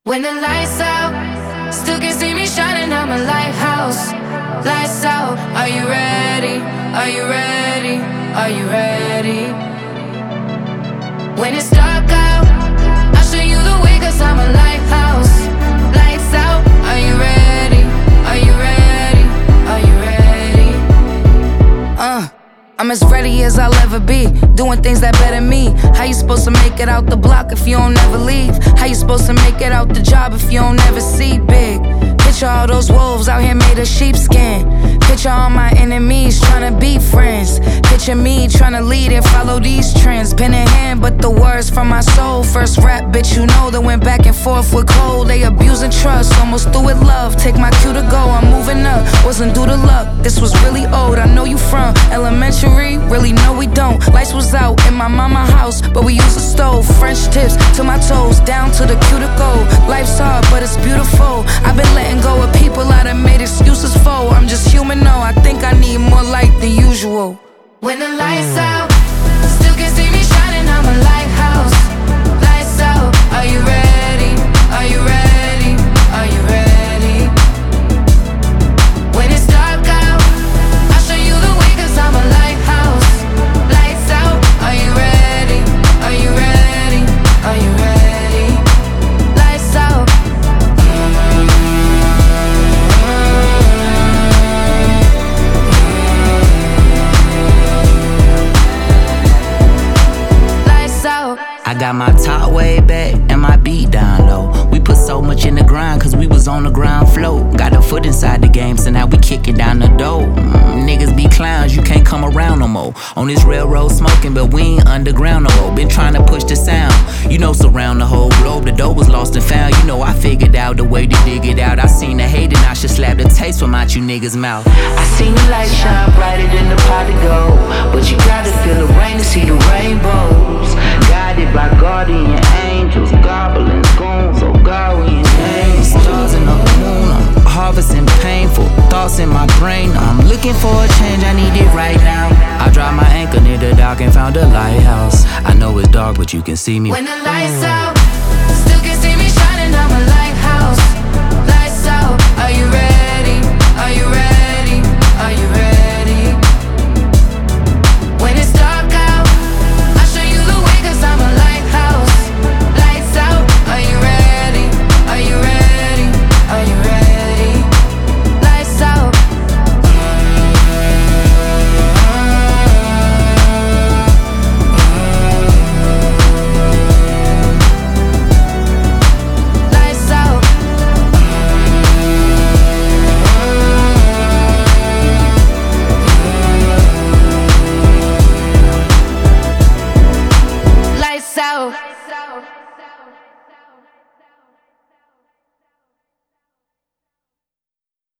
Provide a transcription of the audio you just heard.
When the lights out, still can see me shining. I'm a lighthouse. Lights out, are you ready? Are you ready? Are you ready? When it's dark out, I'll show you the way, cause I'm a lighthouse. Lights out, are you ready? Are you ready? Are you ready? I'm as ready as I'll ever be, doing things that better me. How you supposed to make it out the block if you don't never leave? How you supposed to make it out the job if you don't ever see big? Picture all those wolves out here made of sheepskin. Picture all my enemies trying to be friends. Picture me trying to lead and follow these trends. Pen in hand, but the words from my soul. First rap, bitch, you know that went back and forth with cold. They abusing trust, almost through with love. Take my cue to go, I'm moving up. Wasn't due to luck, this was really old. I know you from elementary, really no we don't. Lights was out in my mama house, but we used a stove. French tips to my toes, down to the cuticle. Life's hard, but it's beautiful. I've been letting go of people I done made excuses for. I'm just human, no, I think I need more light than usual. When the lights out, still can see me shining. I'm a lighthouse. Lights out, are you ready? Are you ready? Are you ready? When it's dark out, I'll show you the way, cause I'm a lighthouse. Lights out, are you ready? Are you ready? Are you ready? Lights out. I got my top way back and my beat down low. We put so much in the grind cause we was on the ground floor. Got a foot inside the game, so now we kicking down the door. Niggas be clowns, you can't come around no more. On this railroad smoking, but we ain't underground no more. Been trying to push the sound, you know, surround the whole globe. The dough was lost and found, you know I figured out the way to dig it out. I seen the hate and I should slap the taste from out you niggas' mouth. I seen the light shine brighter than the pot of gold, but you gotta feel the rain to see the rainbows. Guided by guardian angels, goblins, goons, oh God, we in pain. Stars in the moon, I'm harvesting painful thoughts in my brain. I'm looking for a change, I need it right now. I dropped my anchor near the dock and found a lighthouse. I know it's dark, but you can see me. When the lights out,